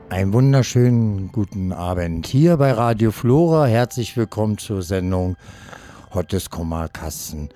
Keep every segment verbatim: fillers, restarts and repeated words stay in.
Einen wunderschönen guten Abend hier bei Radio Flora. Herzlich willkommen zur Sendung Hottes Kummerkasten.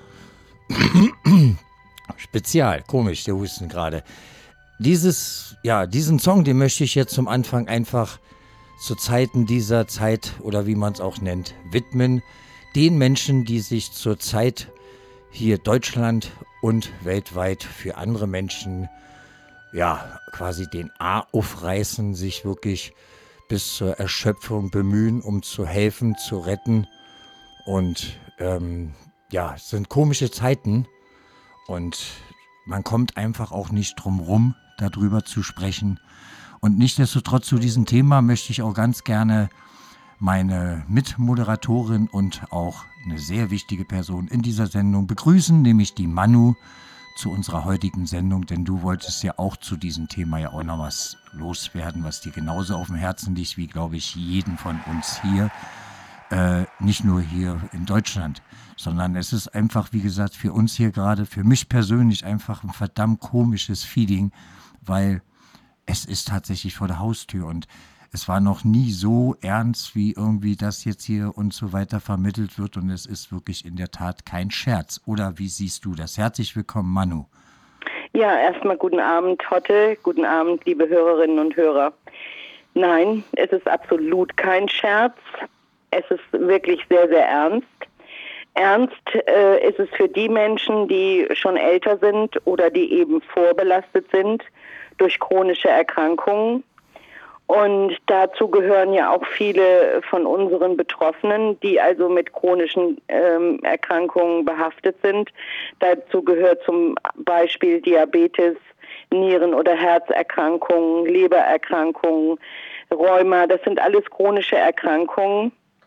Spezial, komisch, der Husten gerade. Dieses, ja, diesen Song, den möchte ich jetzt zum Anfang einfach zu Zeiten dieser Zeit oder wie man es auch nennt, widmen. Den Menschen, die sich zur Zeit hier Deutschland und weltweit für andere Menschen ja, quasi den A aufreißen, sich wirklich bis zur Erschöpfung bemühen, um zu helfen, zu retten. Und ähm, ja, es sind komische Zeiten und man kommt einfach auch nicht drum rum, darüber zu sprechen. Und nichtsdestotrotz zu diesem Thema möchte ich auch ganz gerne meine Mitmoderatorin und auch eine sehr wichtige Person in dieser Sendung begrüßen, nämlich die Manu, zu unserer heutigen Sendung, denn du wolltest ja auch zu diesem Thema ja auch noch was loswerden, was dir genauso auf dem Herzen liegt, wie, glaube ich, jeden von uns hier. Äh, nicht nur hier in Deutschland, sondern es ist einfach, wie gesagt, für uns hier gerade, für mich persönlich einfach ein verdammt komisches Feeling, weil es ist tatsächlich vor der Haustür und es war noch nie so ernst, wie irgendwie das jetzt hier und so weiter vermittelt wird. Und es ist wirklich in der Tat kein Scherz. Oder wie siehst du das? Herzlich willkommen, Manu. Ja, erstmal guten Abend, Hotte. Guten Abend, liebe Hörerinnen und Hörer. Nein, es ist absolut kein Scherz. Es ist wirklich sehr, sehr ernst. Ernst äh, ist es für die Menschen, die schon älter sind oder die eben vorbelastet sind durch chronische Erkrankungen. Und dazu gehören ja auch viele von unseren Betroffenen, die also mit chronischen ähm, Erkrankungen behaftet sind. Dazu gehört zum Beispiel Diabetes, Nieren- oder Herzerkrankungen, Lebererkrankungen, Rheuma. Das sind alles chronische Erkrankungen.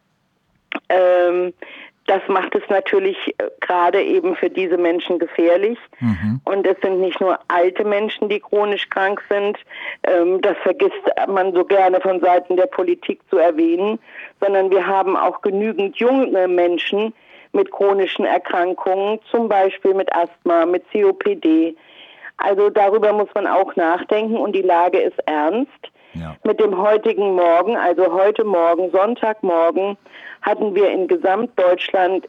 Ähm, Das macht es natürlich gerade eben für diese Menschen gefährlich. Mhm. Und es sind nicht nur alte Menschen, die chronisch krank sind. Ähm, das vergisst man so gerne von Seiten der Politik zu erwähnen. Sondern wir haben auch genügend junge Menschen mit chronischen Erkrankungen, zum Beispiel mit Asthma, mit C O P D. Also darüber muss man auch nachdenken und die Lage ist ernst. Ja. Mit dem heutigen Morgen, also heute Morgen, Sonntagmorgen, hatten wir in Gesamtdeutschland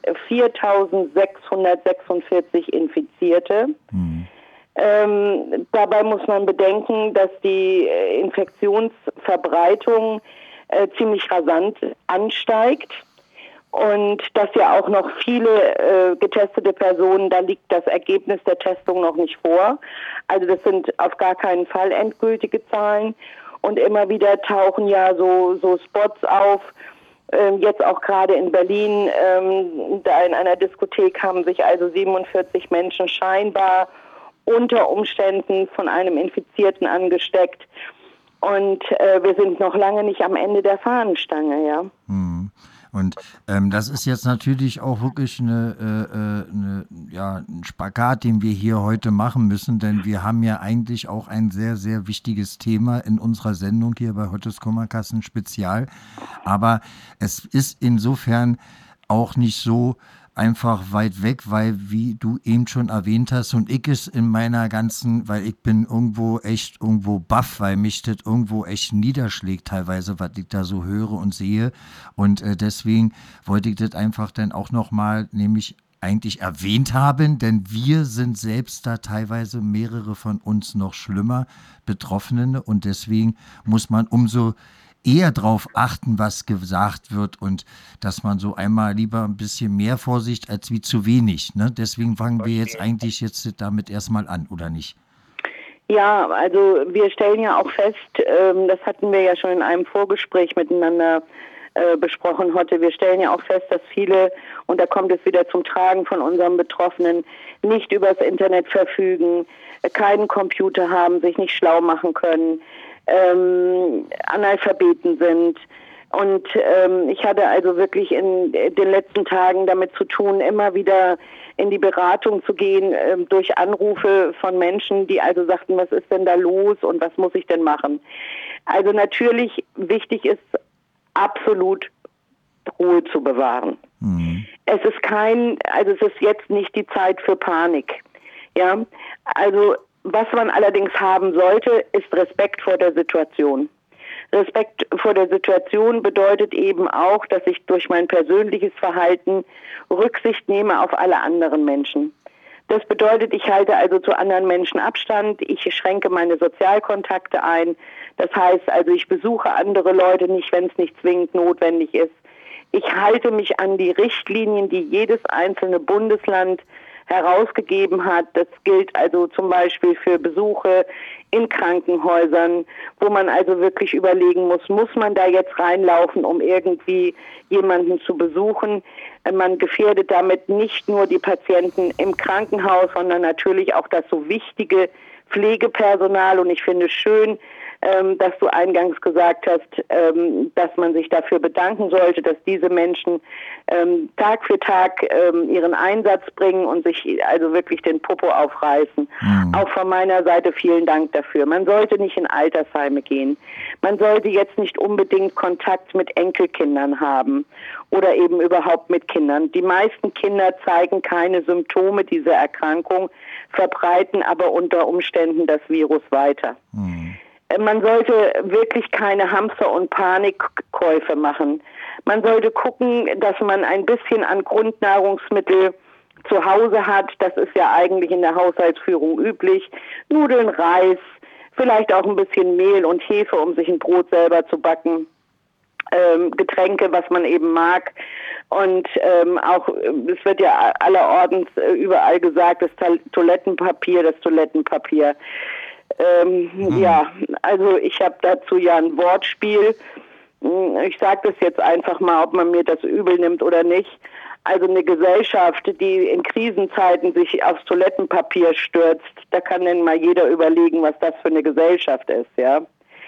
viertausendsechshundertsechsundvierzig Infizierte. Mhm. Ähm, dabei muss man bedenken, dass die Infektionsverbreitung äh, ziemlich rasant ansteigt und dass ja auch noch viele äh, getestete Personen, da liegt das Ergebnis der Testung noch nicht vor. Also das sind auf gar keinen Fall endgültige Zahlen. Und immer wieder tauchen ja so, so Spots auf, ähm, jetzt auch gerade in Berlin, ähm, da in einer Diskothek haben sich also siebenundvierzig Menschen scheinbar unter Umständen von einem Infizierten angesteckt. Und äh, wir sind noch lange nicht am Ende der Fahnenstange, ja. Hm. Und ähm, das ist jetzt natürlich auch wirklich eine, äh, eine, ja, ein Spagat, den wir hier heute machen müssen, denn wir haben ja eigentlich auch ein sehr, sehr wichtiges Thema in unserer Sendung hier bei Hottes Kummerkasten Spezial. Aber es ist insofern auch nicht so einfach weit weg, weil, wie du eben schon erwähnt hast, und ich es in meiner ganzen, weil ich bin irgendwo echt irgendwo baff, weil mich das irgendwo echt niederschlägt teilweise, was ich da so höre und sehe. Und äh, deswegen wollte ich das einfach dann auch nochmal nämlich eigentlich erwähnt haben, denn wir sind selbst da teilweise mehrere von uns noch schlimmer Betroffene und deswegen muss man umso eher darauf achten, was gesagt wird und dass man so einmal lieber ein bisschen mehr Vorsicht als wie zu wenig. Ne? Deswegen fangen wir jetzt eigentlich jetzt damit erstmal an, oder nicht? Ja, also wir stellen ja auch fest, ähm, das hatten wir ja schon in einem Vorgespräch miteinander äh, besprochen heute, wir stellen ja auch fest, dass viele, und da kommt es wieder zum Tragen von unseren Betroffenen, nicht übers Internet verfügen, keinen Computer haben, sich nicht schlau machen können, Ähm, Analphabeten sind. Und ähm, ich hatte also wirklich in den letzten Tagen damit zu tun, immer wieder in die Beratung zu gehen, ähm, durch Anrufe von Menschen, die also sagten, was ist denn da los und was muss ich denn machen? Also natürlich wichtig ist absolut Ruhe zu bewahren. Mhm. Es ist kein, also es ist jetzt nicht die Zeit für Panik. Ja, also was man allerdings haben sollte, ist Respekt vor der Situation. Respekt vor der Situation bedeutet eben auch, dass ich durch mein persönliches Verhalten Rücksicht nehme auf alle anderen Menschen. Das bedeutet, ich halte also zu anderen Menschen Abstand, ich schränke meine Sozialkontakte ein. Das heißt also, ich besuche andere Leute nicht, wenn es nicht zwingend notwendig ist. Ich halte mich an die Richtlinien, die jedes einzelne Bundesland herausgegeben hat. Das gilt also zum Beispiel für Besuche in Krankenhäusern, wo man also wirklich überlegen muss, muss man da jetzt reinlaufen, um irgendwie jemanden zu besuchen. Man gefährdet damit nicht nur die Patienten im Krankenhaus, sondern natürlich auch das so wichtige Pflegepersonal. Und ich finde es schön, Ähm, dass du eingangs gesagt hast, ähm, dass man sich dafür bedanken sollte, dass diese Menschen ähm, Tag für Tag ähm, ihren Einsatz bringen und sich also wirklich den Popo aufreißen. Mhm. Auch von meiner Seite vielen Dank dafür. Man sollte nicht in Altersheime gehen. Man sollte jetzt nicht unbedingt Kontakt mit Enkelkindern haben oder eben überhaupt mit Kindern. Die meisten Kinder zeigen keine Symptome dieser Erkrankung, verbreiten aber unter Umständen das Virus weiter. Mhm. Man sollte wirklich keine Hamster- und Panikkäufe machen. Man sollte gucken, dass man ein bisschen an Grundnahrungsmittel zu Hause hat. Das ist ja eigentlich in der Haushaltsführung üblich. Nudeln, Reis, vielleicht auch ein bisschen Mehl und Hefe, um sich ein Brot selber zu backen. Ähm, Getränke, was man eben mag. Und ähm, auch, es wird ja allerorten äh, überall gesagt, das Toilettenpapier, das Toilettenpapier. Ähm, hm. Ja, also ich habe dazu ja ein Wortspiel. Ich sage das jetzt einfach mal, ob man mir das übel nimmt oder nicht. Also eine Gesellschaft, die in Krisenzeiten sich aufs Toilettenpapier stürzt, da kann dann mal jeder überlegen, was das für eine Gesellschaft ist, ja.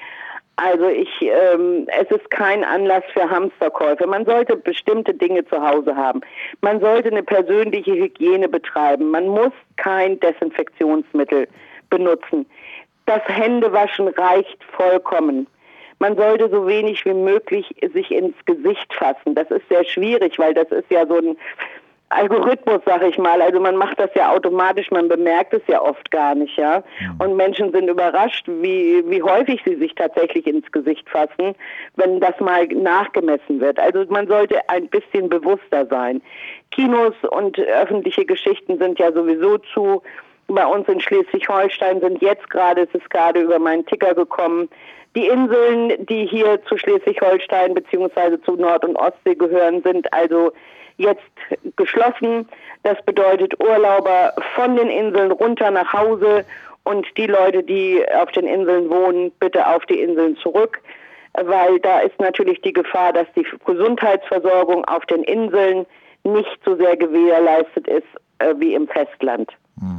Also ich, ähm, es ist kein Anlass für Hamsterkäufe. Man sollte bestimmte Dinge zu Hause haben. Man sollte eine persönliche Hygiene betreiben. Man muss kein Desinfektionsmittel benutzen. Das Händewaschen reicht vollkommen. Man sollte so wenig wie möglich sich ins Gesicht fassen. Das ist sehr schwierig, weil das ist ja so ein Algorithmus, sag ich mal. Also man macht das ja automatisch, man bemerkt es ja oft gar nicht, ja. Und Menschen sind überrascht, wie, wie häufig sie sich tatsächlich ins Gesicht fassen, wenn das mal nachgemessen wird. Also man sollte ein bisschen bewusster sein. Kinos und öffentliche Geschichten sind ja sowieso zu. Bei uns in Schleswig-Holstein sind jetzt gerade, es ist gerade über meinen Ticker gekommen, die Inseln, die hier zu Schleswig-Holstein bzw. zu Nord- und Ostsee gehören, sind also jetzt geschlossen. Das bedeutet Urlauber von den Inseln runter nach Hause und die Leute, die auf den Inseln wohnen, bitte auf die Inseln zurück, weil da ist natürlich die Gefahr, dass die Gesundheitsversorgung auf den Inseln nicht so sehr gewährleistet ist äh, wie im Festland.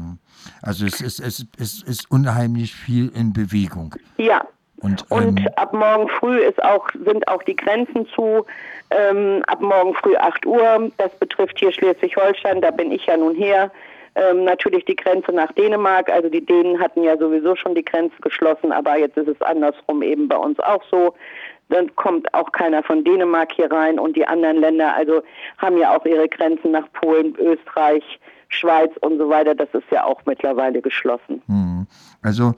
Also es ist, es, es ist unheimlich viel in Bewegung. Ja. Und, ähm, und ab morgen früh ist auch, sind auch die Grenzen zu, ähm, ab morgen früh acht Uhr. Das betrifft hier Schleswig-Holstein, da bin ich ja nun her. Ähm, natürlich die Grenze nach Dänemark, also die Dänen hatten ja sowieso schon die Grenze geschlossen, aber jetzt ist es andersrum eben bei uns auch so. Dann kommt auch keiner von Dänemark hier rein und die anderen Länder, also haben ja auch ihre Grenzen nach Polen, Österreich, Schweiz und so weiter, das ist ja auch mittlerweile geschlossen. Also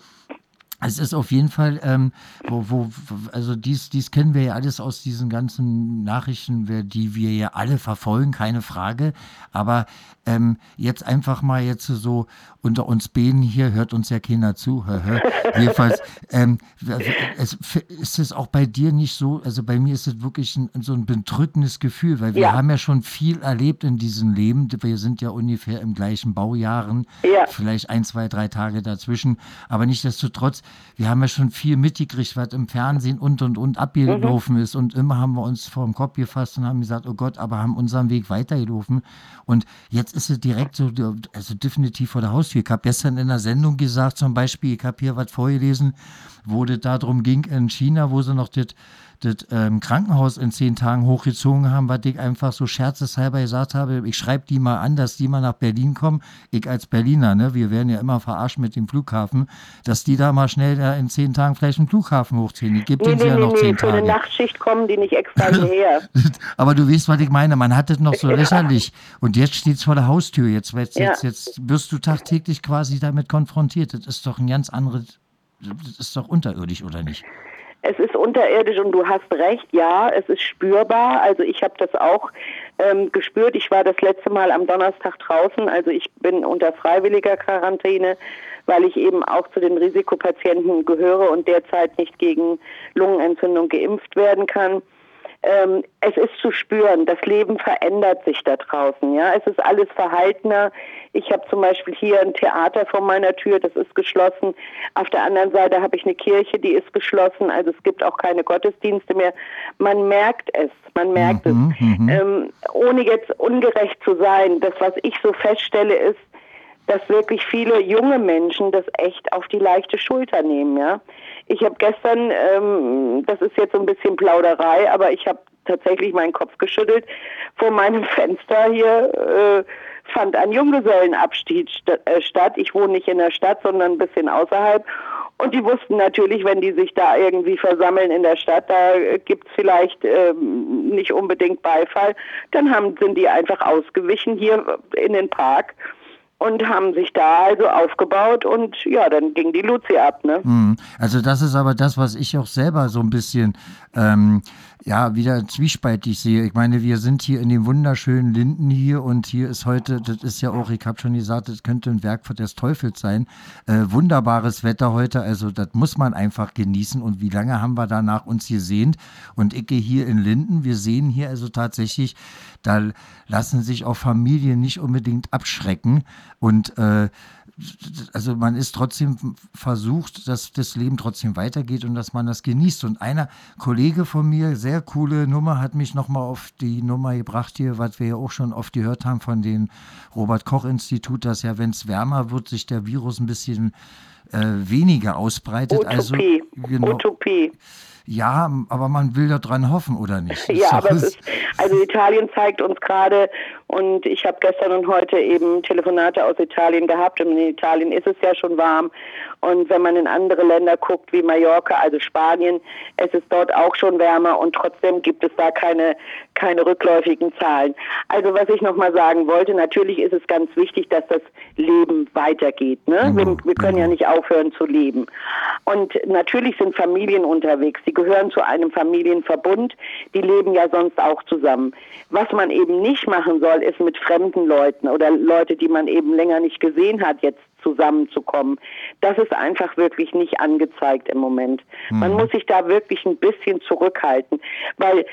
es ist auf jeden Fall, ähm, wo, wo, also dies, dies kennen wir ja alles aus diesen ganzen Nachrichten, die wir ja alle verfolgen, keine Frage. Aber ähm, jetzt einfach mal jetzt so unter uns Bäden hier, hört uns ja keiner zu. Jedenfalls, ähm, es, ist es auch bei dir nicht so, also bei mir ist es wirklich ein, so ein bedrückendes Gefühl, weil wir ja. haben ja schon viel erlebt in diesem Leben. Wir sind ja ungefähr im gleichen Baujahren, ja. vielleicht ein, zwei, drei Tage dazwischen. Aber nichtsdestotrotz, wir haben ja schon viel mitgekriegt, was im Fernsehen und und und abgelaufen mhm. ist. Und immer haben wir uns vor den Kopf gefasst und haben gesagt, oh Gott, aber haben unseren Weg weitergelaufen. Und jetzt ist es direkt so, also definitiv vor der Haustür. Ich habe gestern in der Sendung gesagt, zum Beispiel, ich habe hier was vorgelesen, wo es darum ging in China, wo sie noch das das ähm, Krankenhaus in zehn Tagen hochgezogen haben, was ich einfach so scherzeshalber gesagt habe, ich schreibe die mal an, dass die mal nach Berlin kommen. Ich als Berliner, ne, wir werden ja immer verarscht mit dem Flughafen, dass die da mal schnell da in zehn Tagen vielleicht einen Flughafen hochziehen. Ich gebe nee, denen nee, ja nee, noch nee, zehn für Tage. eine Nachtschicht kommen die nicht extra hierher. Aber du weißt, was ich meine, man hat das noch so lächerlich. Und jetzt steht es vor der Haustür. Jetzt, jetzt, ja. jetzt, jetzt wirst du tagtäglich quasi damit konfrontiert. Das ist doch ein ganz anderes, das ist doch unterirdisch, oder nicht? Es ist unterirdisch und du hast recht, ja, es ist spürbar. Also ich habe das auch ähm, gespürt. Ich war das letzte Mal am Donnerstag draußen. Also ich bin unter freiwilliger Quarantäne, weil ich eben auch zu den Risikopatienten gehöre und derzeit nicht gegen Lungenentzündung geimpft werden kann. Ähm, es ist zu spüren, das Leben verändert sich da draußen, ja, es ist alles verhaltener. Ich habe zum Beispiel hier ein Theater vor meiner Tür, das ist geschlossen. Auf der anderen Seite habe ich eine Kirche, die ist geschlossen, also es gibt auch keine Gottesdienste mehr. Man merkt es, man merkt mhm, es. Mhm. Ähm, ohne jetzt ungerecht zu sein, das, was ich so feststelle, ist, dass wirklich viele junge Menschen das echt auf die leichte Schulter nehmen, ja. Ich habe gestern, ähm, das ist jetzt so ein bisschen Plauderei, aber ich habe tatsächlich meinen Kopf geschüttelt. Vor meinem Fenster hier äh, fand ein Junggesellenabschied st- äh, statt. Ich wohne nicht in der Stadt, sondern ein bisschen außerhalb. Und die wussten natürlich, wenn die sich da irgendwie versammeln in der Stadt, da äh, gibt's vielleicht ähm, nicht unbedingt Beifall. Dann haben, sind die einfach ausgewichen hier in den Park und haben sich da also aufgebaut und ja, dann ging die Luzi ab, ne? Also das ist aber das, was ich auch selber so ein bisschen, ähm, ja, wieder zwiespältig sehe. Ich meine, wir sind hier in dem wunderschönen Linden hier und hier ist heute, das ist ja auch, ich habe schon gesagt, das könnte ein Werk des Teufels sein. Äh, wunderbares Wetter heute, also das muss man einfach genießen. Und wie lange haben wir danach uns gesehnt? Und ich gehe hier in Linden, wir sehen hier also tatsächlich, da lassen sich auch Familien nicht unbedingt abschrecken. Und äh, also man ist trotzdem versucht, dass das Leben trotzdem weitergeht und dass man das genießt. Und einer Kollege von mir, sehr coole Nummer, hat mich nochmal auf die Nummer gebracht hier, was wir ja auch schon oft gehört haben von dem Robert-Koch-Institut, dass ja, wenn es wärmer wird, sich der Virus ein bisschen äh, weniger ausbreitet. Utopie. Also, genau, Utopie. Ja, aber man will da dran hoffen, oder nicht? Ja, aber es ist, also Italien zeigt uns gerade, und ich habe gestern und heute eben Telefonate aus Italien gehabt, und in Italien ist es ja schon warm, und wenn man in andere Länder guckt, wie Mallorca, also Spanien, es ist dort auch schon wärmer, und trotzdem gibt es da keine, keine rückläufigen Zahlen. Also was ich nochmal sagen wollte, natürlich ist es ganz wichtig, dass das Leben weitergeht, ne? Wir, wir können ja nicht aufhören zu leben. Und natürlich sind Familien unterwegs, die gehören zu einem Familienverbund, die leben ja sonst auch zusammen. Was man eben nicht machen soll, ist mit fremden Leuten oder Leute, die man eben länger nicht gesehen hat, jetzt zusammenzukommen. Das ist einfach wirklich nicht angezeigt im Moment. Mhm. Man muss sich da wirklich ein bisschen zurückhalten, weil,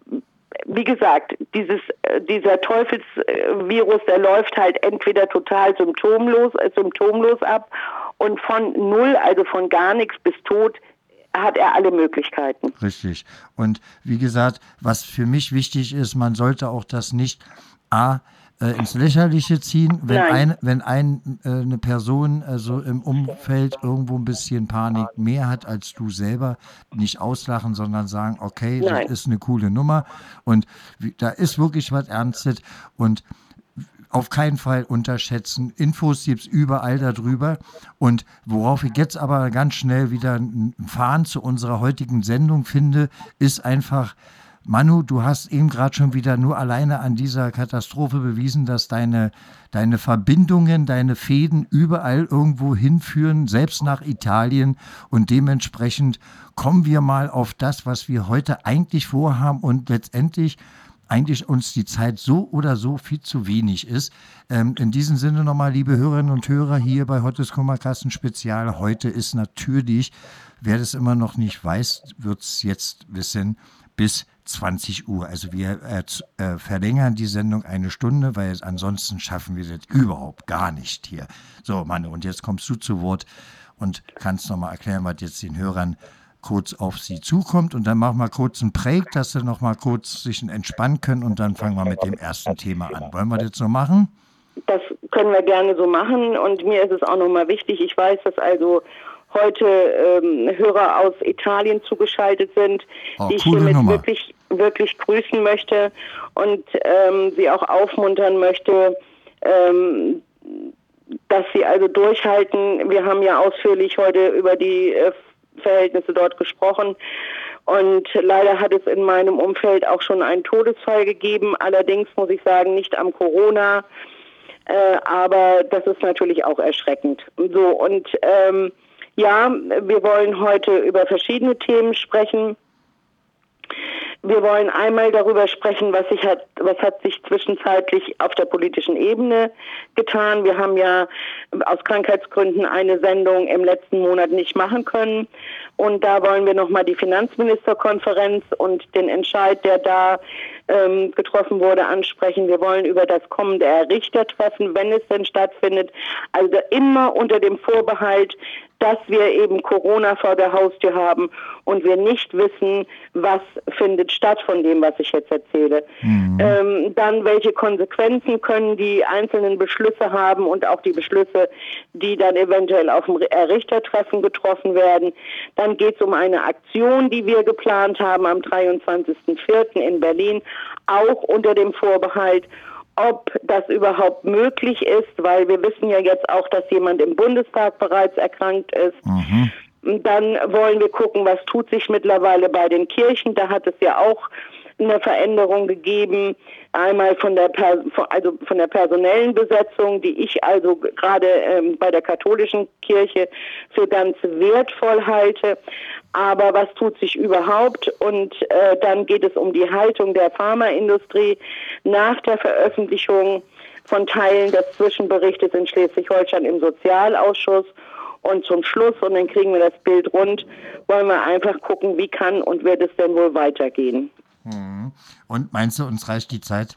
wie gesagt, dieses, dieser Teufelsvirus, der läuft halt entweder total symptomlos, äh, symptomlos ab, und von null, also von gar nichts bis tot, hat er alle Möglichkeiten. Richtig. Und wie gesagt, was für mich wichtig ist, man sollte auch das nicht A, äh, ins Lächerliche ziehen, wenn, ein, wenn ein, äh, eine Person also im Umfeld irgendwo ein bisschen Panik mehr hat als du selber, nicht auslachen, sondern sagen, okay, Nein. das ist eine coole Nummer und wie, da ist wirklich was Ernstes, und auf keinen Fall unterschätzen. Infos gibt es überall darüber. Und worauf ich jetzt aber ganz schnell wieder einen Faden zu unserer heutigen Sendung finde, ist einfach, Manu, du hast eben gerade schon wieder nur alleine an dieser Katastrophe bewiesen, dass deine, deine Verbindungen, deine Fäden überall irgendwo hinführen, selbst nach Italien. Und dementsprechend kommen wir mal auf das, was wir heute eigentlich vorhaben und letztendlich eigentlich uns die Zeit so oder so viel zu wenig ist. Ähm, in diesem Sinne nochmal, liebe Hörerinnen und Hörer, hier bei Hottes Kummerkasten Spezial. Heute ist natürlich, wer das immer noch nicht weiß, wird es jetzt wissen, bis zwanzig Uhr. Also wir äh, äh, verlängern die Sendung eine Stunde, weil ansonsten schaffen wir das überhaupt gar nicht hier. So, Mann, und jetzt kommst du zu Wort und kannst nochmal erklären, was jetzt den Hörern kurz auf sie zukommt, und dann machen wir kurz einen Break, dass sie noch mal kurz sich entspannen können, und dann fangen wir mit dem ersten Thema an. Wollen wir das so machen? Das können wir gerne so machen, und mir ist es auch nochmal wichtig, ich weiß, dass also heute ähm, Hörer aus Italien zugeschaltet sind, oh, die ich hiermit Nummer. wirklich, wirklich grüßen möchte und ähm, sie auch aufmuntern möchte, ähm, dass sie also durchhalten. Wir haben ja ausführlich heute über die äh, Verhältnisse dort gesprochen, und leider hat es in meinem Umfeld auch schon einen Todesfall gegeben, allerdings muss ich sagen, nicht am Corona, äh, aber das ist natürlich auch erschreckend. So, und ähm, Ja, wir wollen heute über verschiedene Themen sprechen. Wir wollen einmal darüber sprechen, was, sich hat, was hat sich zwischenzeitlich auf der politischen Ebene getan. Wir haben ja aus Krankheitsgründen eine Sendung im letzten Monat nicht machen können. Und da wollen wir nochmal die Finanzministerkonferenz und den Entscheid, der da ähm, getroffen wurde, ansprechen. Wir wollen über das kommende Richtertreffen, wenn es denn stattfindet, also immer unter dem Vorbehalt, dass wir eben Corona vor der Haustür haben und wir nicht wissen, was findet statt von dem, was ich jetzt erzähle. Mhm. Ähm, dann, welche Konsequenzen können die einzelnen Beschlüsse haben und auch die Beschlüsse, die dann eventuell auf dem Richtertreffen getroffen werden. Dann geht es um eine Aktion, die wir geplant haben am dreiundzwanzigsten vierten in Berlin, auch unter dem Vorbehalt, ob das überhaupt möglich ist, weil wir wissen ja jetzt auch, dass jemand im Bundestag bereits erkrankt ist. Mhm. Dann wollen wir gucken, was tut sich mittlerweile bei den Kirchen. Da hat es ja auch eine Veränderung gegeben, einmal von der also von der personellen Besetzung, die ich also gerade ähm, bei der katholischen Kirche für ganz wertvoll halte. Aber was tut sich überhaupt? Und äh, dann geht es um die Haltung der Pharmaindustrie nach der Veröffentlichung von Teilen des Zwischenberichtes in Schleswig-Holstein im Sozialausschuss. Und zum Schluss, und dann kriegen wir das Bild rund, wollen wir einfach gucken, wie kann und wird es denn wohl weitergehen. Und meinst du, uns reicht die Zeit?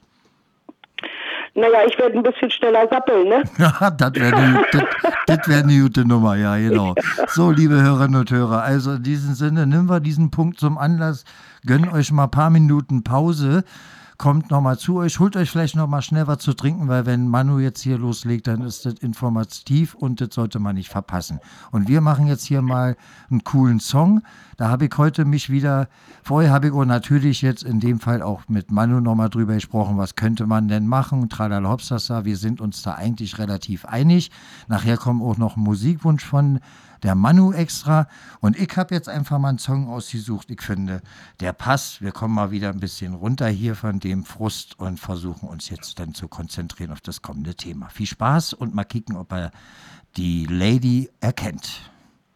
Naja, ich werde ein bisschen schneller sappeln, ne? Ja, das wäre eine, wär eine gute Nummer, ja, genau. So, liebe Hörerinnen und Hörer, also in diesem Sinne, nehmen wir diesen Punkt zum Anlass, gönnt euch mal ein paar Minuten Pause, kommt nochmal zu euch, holt euch vielleicht nochmal schnell was zu trinken, weil wenn Manu jetzt hier loslegt, dann ist das informativ und das sollte man nicht verpassen. Und wir machen jetzt hier mal einen coolen Song. Da habe ich heute mich wieder, vorher habe ich auch natürlich jetzt in dem Fall auch mit Manu nochmal drüber gesprochen, was könnte man denn machen, tralala hopsasa, wir sind uns da eigentlich relativ einig. Nachher kommt auch noch ein Musikwunsch von der Manu extra und ich habe jetzt einfach mal einen Song ausgesucht, ich finde, der passt, wir kommen mal wieder ein bisschen runter hier von dem Frust und versuchen uns jetzt dann zu konzentrieren auf das kommende Thema. Viel Spaß und mal kicken, ob er die Lady erkennt.